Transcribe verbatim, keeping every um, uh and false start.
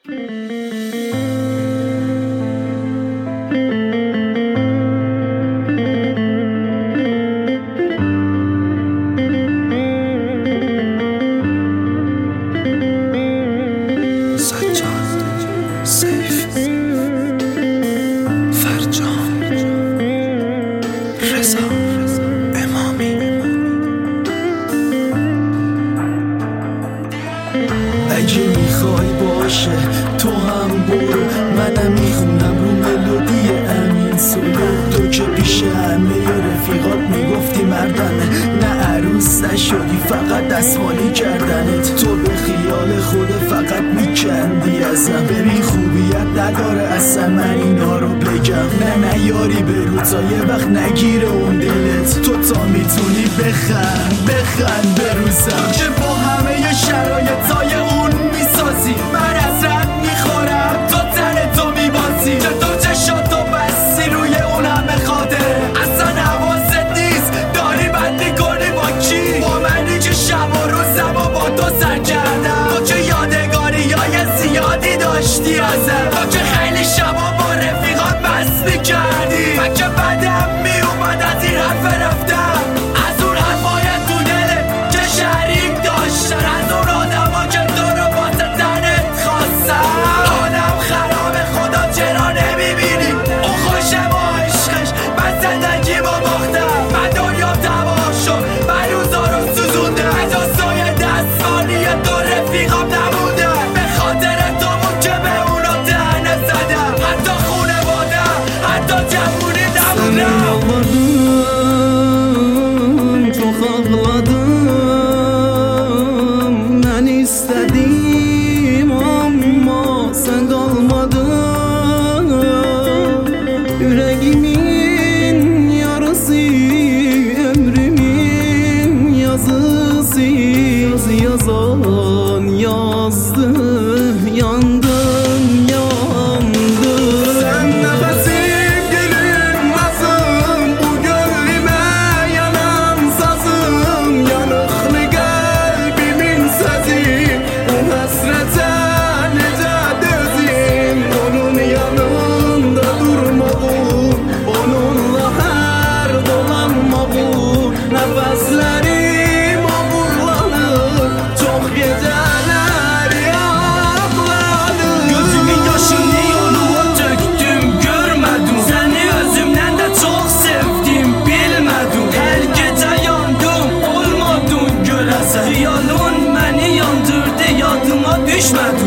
اگه میخوای باشه تو هم برو، منم میخونم رو ملودی امین سولو. تو که پیش همه رفیقات میگفتی مردمه، نه عروس نشدی فقط دستمالی کردنت. تو به خیال خود فقط میکندی ازم، ببین خوبیت نداره اصلا من اینا رو بگم. نه نه یاری به روزا یه وقت نگیره اون دلت. تو تا میتونی بخند بخند به روزم که با همه شرایطای اون میسازی. من ازت میخورم تو تن تو میبازی، که تو چشاتو بستی روی اون همه خاطره. اصلا حواست نیست داری بندی کنی با کی؟ با منی که شب و روزم و با تو سر کردم. تو که یادگاری های زیادی داشتی ازم، تو که خیلی شبا با رفیقات بس میکردی. من که بدم میومد از این حرف رفتم، از اون حرفای تو دلت که شریک داشتن، از اون آدما که تو رو واسه تنت خواستن. حالم خرابه خدا چرا نمیبینی اون خوشه با عشقش. من زندگی با باختم، من دنیا تباه شد، من روزا رو سوزوندم. اجازای دستانی تو رفیقام نبودم، به خاطر تو بود که به اونا دهنه زدم. حتی خونوادم حتی جوونی نبودم. çok ağladım, ben istedim ama sen kalmadın. Yüreğimin yarısı, ömrümün yazısı. Yazı yazan yazdı, yandım yandım. Sen nefesim gülüm nasıl, bu gönlüme yanan sazım. Yanıklı kalbimin sesi, o hasrete nece dözüm. Onun yanında durmalım, onunla her dolanmalım. Nefeslerim ağırlanır, çok geceler yaklanır. Gözümün yaşını yoluma döktüm, görmedim seni özümden de çok sevdim, bilmedim. Her gece yandım, olmadın göresen. Xiyalın beni yandırdı, yadıma düşmedi.